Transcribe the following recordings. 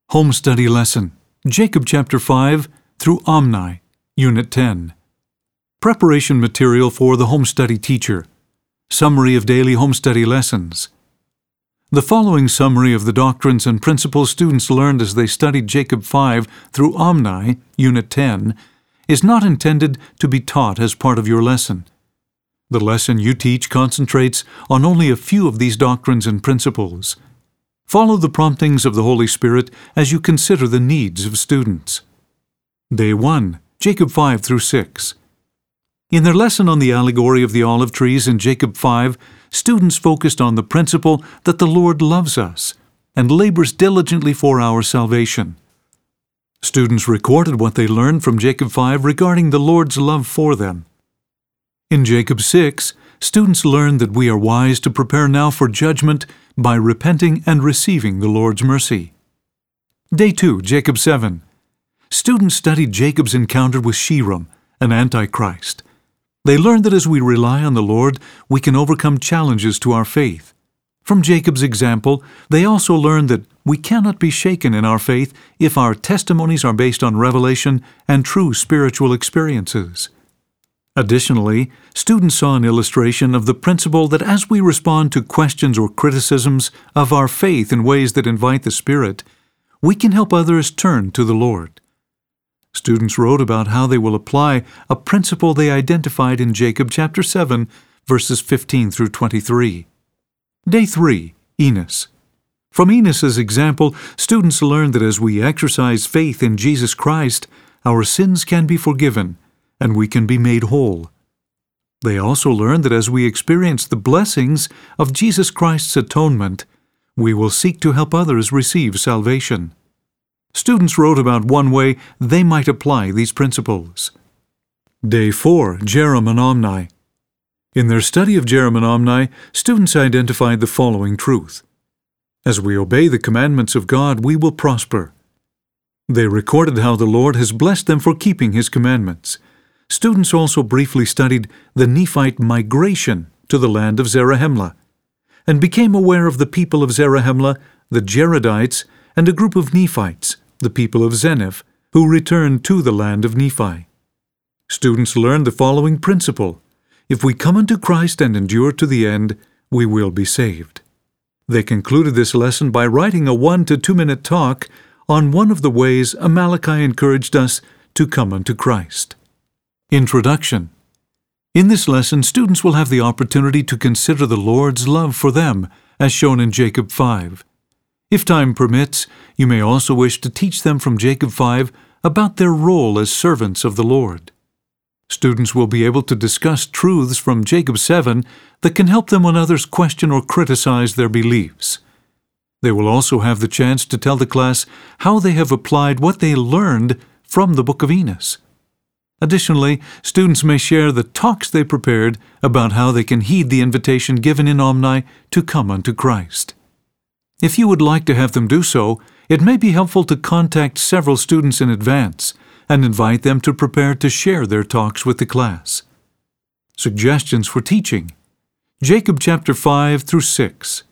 Home Study Lesson, Jacob chapter 5 through Omni, Unit 10. Preparation material for the home study teacher. Summary of daily home study lessons. The following summary of the doctrines and principles students learned as they studied Jacob 5 through Omni, Unit 10, is not intended to be taught as part of your lesson. The lesson you teach concentrates on only a few of these doctrines and principles. Follow the promptings of the Holy Spirit as you consider the needs of students. Day 1, Jacob 5 through 6. In their lesson on the allegory of the olive trees in Jacob 5, students focused on the principle that the Lord loves us and labors diligently for our salvation. Students recorded what they learned from Jacob 5 regarding the Lord's love for them. In Jacob 6, students learned that we are wise to prepare now for judgment by repenting and receiving the Lord's mercy. Day 2, Jacob 7. Students studied Jacob's encounter with Sherem, an antichrist. They learned that as we rely on the Lord, we can overcome challenges to our faith. From Jacob's example, they also learned that we cannot be shaken in our faith if our testimonies are based on revelation and true spiritual experiences. Additionally, students saw an illustration of the principle that as we respond to questions or criticisms of our faith in ways that invite the Spirit, we can help others turn to the Lord. Students wrote about how they will apply a principle they identified in Jacob chapter 7, verses 15 through 23. Day 3, Enos. From Enos's example, students learned that as we exercise faith in Jesus Christ, our sins can be forgiven and we can be made whole. They also learned that as we experience the blessings of Jesus Christ's atonement, we will seek to help others receive salvation. Students wrote about one way they might apply these principles. Day 4, Jerem and Omni. In their study of Jerem and Omni, students identified the following truth. As we obey the commandments of God, we will prosper. They recorded how the Lord has blessed them for keeping His commandments. Students also briefly studied the Nephite migration to the land of Zarahemla, and became aware of the people of Zarahemla, the Jaredites, and a group of Nephites, the people of Zeniff, who returned to the land of Nephi. Students learned the following principle. If we come unto Christ and endure to the end, we will be saved. They concluded this lesson by writing a 1 to 2 minute talk on one of the ways Amaleki encouraged us to come unto Christ. Introduction. In this lesson, students will have the opportunity to consider the Lord's love for them, as shown in Jacob 5. If time permits, you may also wish to teach them from Jacob 5 about their role as servants of the Lord. Students will be able to discuss truths from Jacob 7 that can help them when others question or criticize their beliefs. They will also have the chance to tell the class how they have applied what they learned from the book of Enos. Additionally, students may share the talks they prepared about how they can heed the invitation given in Omni to come unto Christ. If you would like to have them do so, it may be helpful to contact several students in advance and invite them to prepare to share their talks with the class. Suggestions for teaching. Jacob chapter 5 through 6.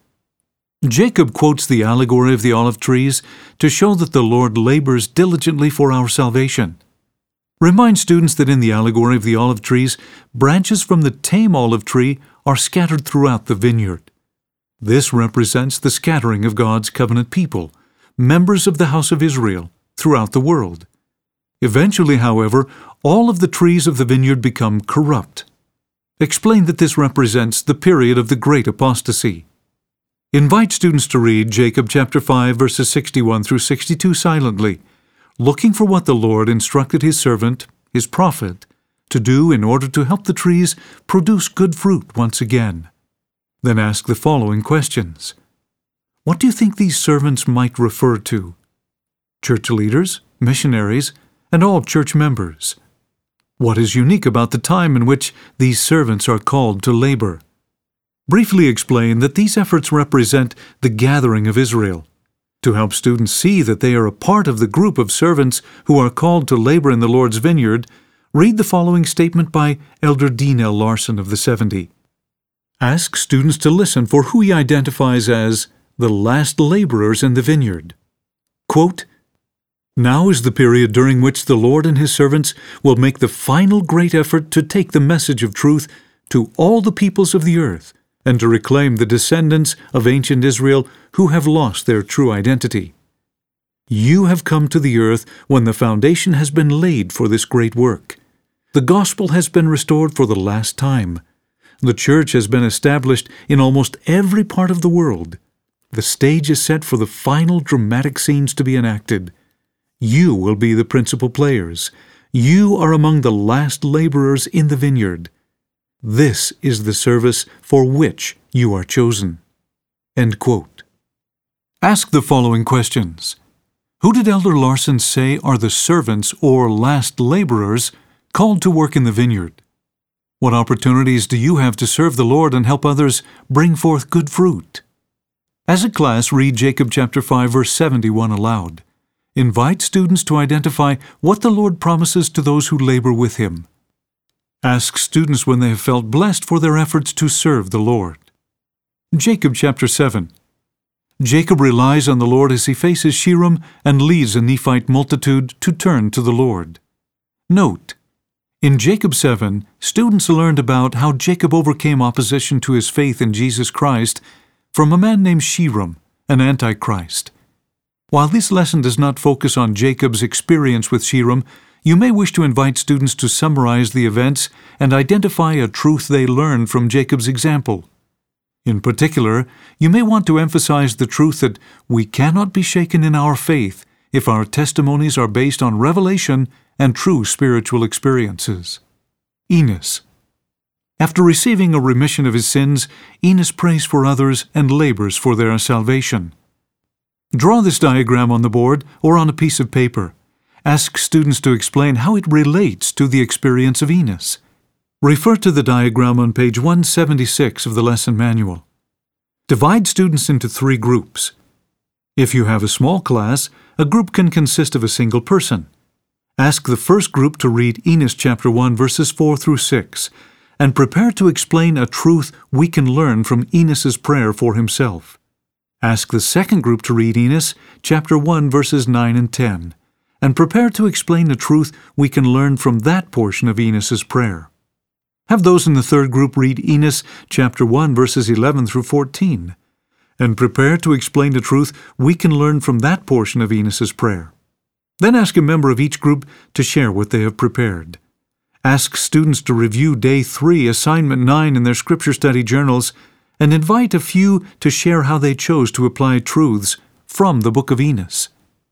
Jacob quotes the allegory of the olive trees to show that the Lord labors diligently for our salvation. Remind students that in the allegory of the olive trees, branches from the tame olive tree are scattered throughout the vineyard. This represents the scattering of God's covenant people, members of the house of Israel, throughout the world. Eventually, however, all of the trees of the vineyard become corrupt. Explain that this represents the period of the great apostasy. Invite students to read Jacob chapter 5 verses 61 through 62 silently, looking for what the Lord instructed His servant, His prophet, to do in order to help the trees produce good fruit once again. Then ask the following questions. What do you think these servants might refer to? Church leaders, missionaries, and all church members. What is unique about the time in which these servants are called to labor? Briefly explain that these efforts represent the gathering of Israel. To help students see that they are a part of the group of servants who are called to labor in the Lord's vineyard, read the following statement by Elder Dean L. Larson of the 70. Ask students to listen for who he identifies as the last laborers in the vineyard. Quote, "Now is the period during which the Lord and His servants will make the final great effort to take the message of truth to all the peoples of the earth and to reclaim the descendants of ancient Israel who have lost their true identity. You have come to the earth when the foundation has been laid for this great work. The gospel has been restored for the last time. The church has been established in almost every part of the world. The stage is set for the final dramatic scenes to be enacted. You will be the principal players. You are among the last laborers in the vineyard. This is the service for which you are chosen." End quote. Ask the following questions. Who did Elder Larson say are the servants or last laborers called to work in the vineyard? What opportunities do you have to serve the Lord and help others bring forth good fruit? As a class, read Jacob chapter 5, verse 71 aloud. Invite students to identify what the Lord promises to those who labor with Him. Ask students when they have felt blessed for their efforts to serve the Lord. Jacob chapter 7. Jacob relies on the Lord as he faces Shechem and leads a Nephite multitude to turn to the Lord. Note, in Jacob 7, students learned about how Jacob overcame opposition to his faith in Jesus Christ from a man named Shechem, an antichrist. While this lesson does not focus on Jacob's experience with Shechem, you may wish to invite students to summarize the events and identify a truth they learned from Jacob's example. In particular, you may want to emphasize the truth that we cannot be shaken in our faith if our testimonies are based on revelation and true spiritual experiences. Enos. After receiving a remission of his sins, Enos prays for others and labors for their salvation. Draw this diagram on the board or on a piece of paper. Ask students to explain how it relates to the experience of Enos. Refer to the diagram on page 176 of the lesson manual. Divide students into 3 groups. If you have a small class, a group can consist of a single person. Ask the first group to read Enos chapter 1 verses 4 through 6 and prepare to explain a truth we can learn from Enos's prayer for himself. Ask the second group to read Enos chapter 1 verses 9 and 10 and prepare to explain a truth we can learn from that portion of Enos's prayer. Have those in the third group read Enos chapter 1 verses 11 through 14 and prepare to explain the truth we can learn from that portion of Enos's prayer. Then ask a member of each group to share what they have prepared. Ask students to review Day 3, Assignment 9 in their Scripture Study journals and invite a few to share how they chose to apply truths from the book of Enos.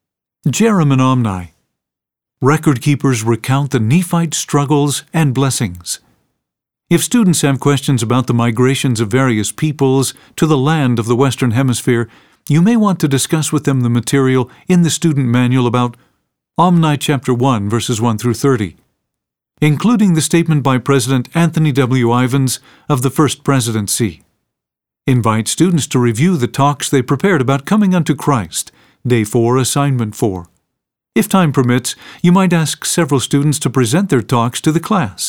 Jerem and Omni. Record keepers recount the Nephite struggles and blessings. If students have questions about the migrations of various peoples to the land of the Western Hemisphere, you may want to discuss with them the material in the student manual about Omni chapter 1 verses 1 through 30, including the statement by President Anthony W. Ivins of the First Presidency. Invite students to review the talks they prepared about coming unto Christ, Day 4, Assignment 4. If time permits, you might ask several students to present their talks to the class.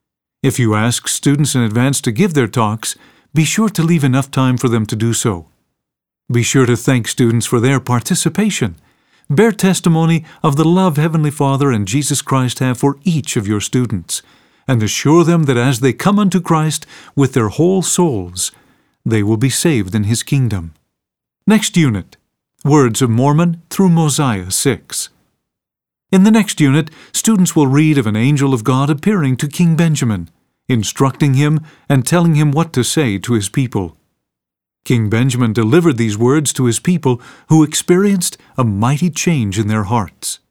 If you ask students in advance to give their talks, be sure to leave enough time for them to do so. Be sure to thank students for their participation. Bear testimony of the love Heavenly Father and Jesus Christ have for each of your students, and assure them that as they come unto Christ with their whole souls, they will be saved in His kingdom. Next unit, Words of Mormon through Mosiah 6. In the next unit, students will read of an angel of God appearing to King Benjamin, instructing him and telling him what to say to his people. King Benjamin delivered these words to his people, who experienced a mighty change in their hearts.